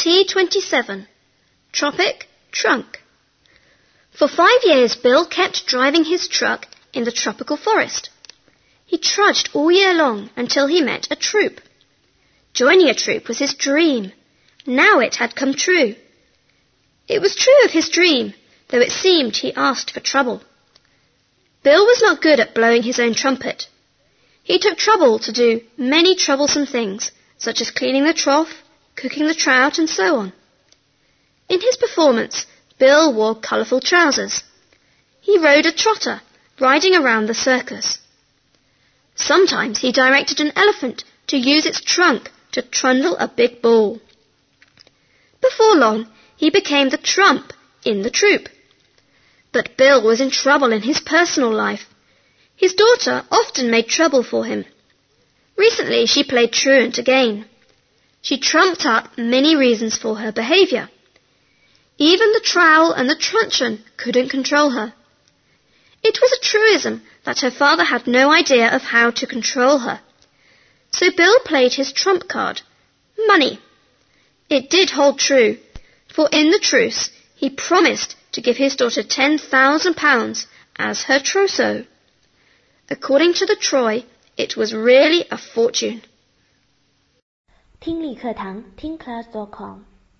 T27. Tropic Trunk. For 5 years, Bill kept driving his truck in the tropical forest. He trudged all year long until he met a troop. Joining a troop was his dream. Now it had come true. It was true of his dream, though it seemed he asked for trouble. Bill was not good at blowing his own trumpet. He took trouble to do many troublesome things, such as cleaning the trough, cooking the trout, and so on. In his performance, Bill wore colourful trousers. He rode a trotter, riding around the circus. Sometimes he directed an elephant to use its trunk to trundle a big ball. Before long, he became the trump in the troop. But Bill was in trouble in his personal life. His daughter often made trouble for him. Recently, she played truant again. She trumped up many reasons for her behaviour. Even the trowel and the truncheon couldn't control her. It was a truism that her father had no idea of how to control her. So Bill played his trump card, money. It did hold true, for in the truce he promised to give his daughter £10,000 as her trousseau. According to the Troy, it was really a fortune. 听力课堂听class.com